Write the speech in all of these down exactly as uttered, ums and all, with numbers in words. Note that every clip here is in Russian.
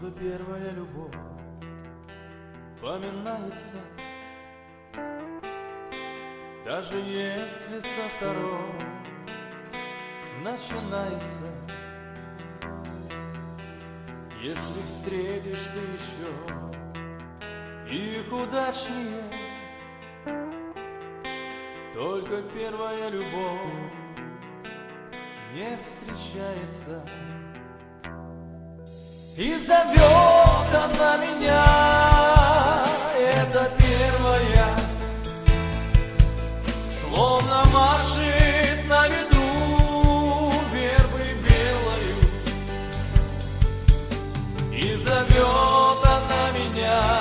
Откуда первая любовь поминается, даже если со второй начинается. Если встретишь ты еще их удачнее, только первая любовь не встречается. И зовет она меня, это первая, словно машет на ветру вербой белою. И зовет она меня,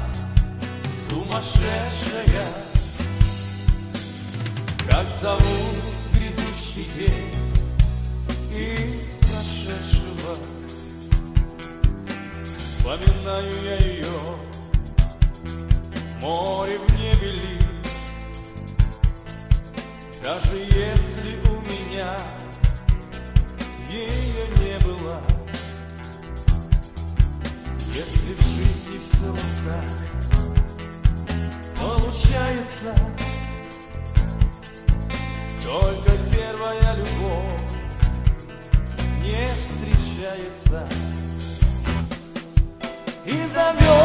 сумасшедшая, как зовут грядущий день из прошедшего. Вспоминаю я ее, море в небе ли, даже если у меня ее не было. Если в жизни все вот так получается, только первая любовь не встречается. И зовет